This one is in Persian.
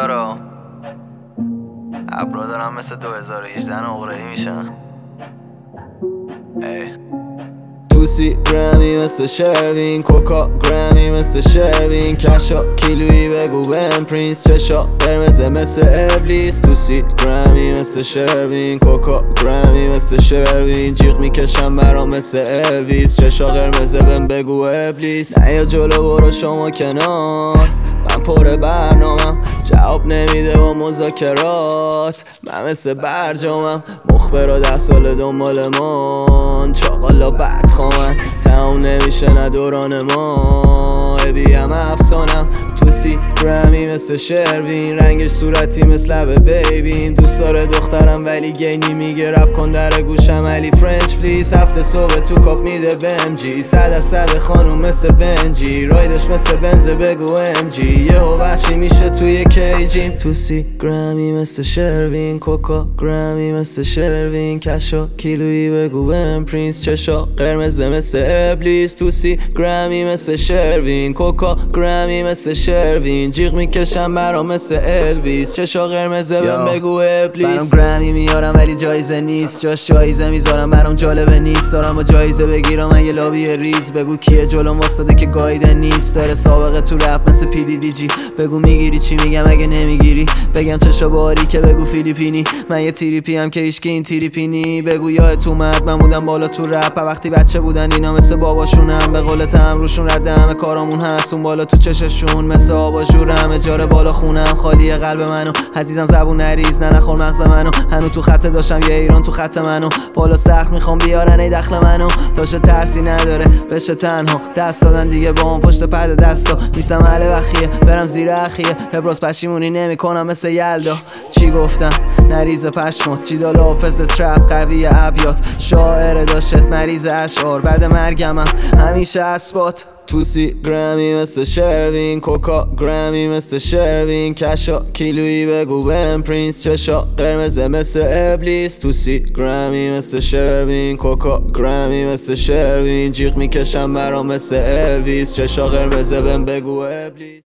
یارو ابرا دارم مثل 2018 نقره‌ای میشن. توسی گرمی مثل شروین، کوکا گرمی مثل شروین، کشا کیلویی بگو بهم پرینس، چشا قرمز مثل ابلیس. توسی گرمی مثل شروین، کوکا گرمی مثل شروین، جیغ میکشم برام مثل الویس، چشا قرمزه بهم بگو ابلیس. نه یا جلو برو شما کنار، من پر برنامم جواب نمیده با مذاکرات، من مثل برجامم مخبرا 10 سال دنبالمان، چاقالا بدخوامن تموم نمیشه نه دوران ما، ابیم افسانم. توسی گرمی مثل شروین، رنگش صورتی مثل لب بیبین، دوست داره دخترم ولی گینی میگه رپ کن در گوشم علی فرنچ پلیز، هفته صبح تو کاپ میده بمجی، 100 از 100 خانوم مثل بنجی، رایدش مثل بنز بگو امجی، یه وحشی میشه توی کیجیم. توسی گرمی مثل شروین، کوکا گرمی مثل شروین، کشا کیلویی بگو بهم پرینس، چشا قرمزه مثل ابلیس. توسی گرمی مثل شروین، کوکا گرمی مثل شروین، جیغ میکشم برام مثل الویس، چشا قرمزه بهم بگو ابلیس. برام گرمی میارم ولی جایزه نیست، جاش جایزه میذارم برام جالبه نیست، دارم با جایزه بگیرم من یه لابی ریز، بگو کیه جلوم واسطه که گایده نیست، داره سابقه تو رپ مثل پی دی دی جی، بگو میگیری چی میگم اگه نمیگیری، بگم چشا باری که بگو فیلیپینی، من یه تریپی هم که هیچ این تریپینی، بگو یادت اومد من بودم بالا تو رپ وقتی بچه بودن اینا مثل باباشونم، به قول تم روشون رد همه کارامون هست، اون بالا تو چششون مثل آباژورم، اجاره بالا خونم خالیه قلب منو، عزیزم زبون نریز نه نخور مغز منو، هنو تو خط داشتم یه ایران تو خط منو، بالا سخت میخوام بیارن ای دخل منو، داشته ترسی نداره بشه تنها، دست دادن دیگه با اون پشت پرده دستا، نیستم اهل بخیه برم زیر اخیه، ابراز پشیمونی نمیکنم مثل یلدا، چی گفتم نریز پشمات، چی دال حافظ ترپ قوی ابیات، شاعر داشت مریض اشعار، بعد مرگمم همیشه اثبات. توسی گرمی مثل شروین، کوکا گرمی مثل شروین، کشا کیلویی بگو بهم پرینس، چشا قرمزه مثل ابلیس. توسی گرمی مثل شروین، کوکا گرمی مثل شروین، جیغ میکشم برام مثل الویس، چشا قرمزه بهم بگو ابلیس.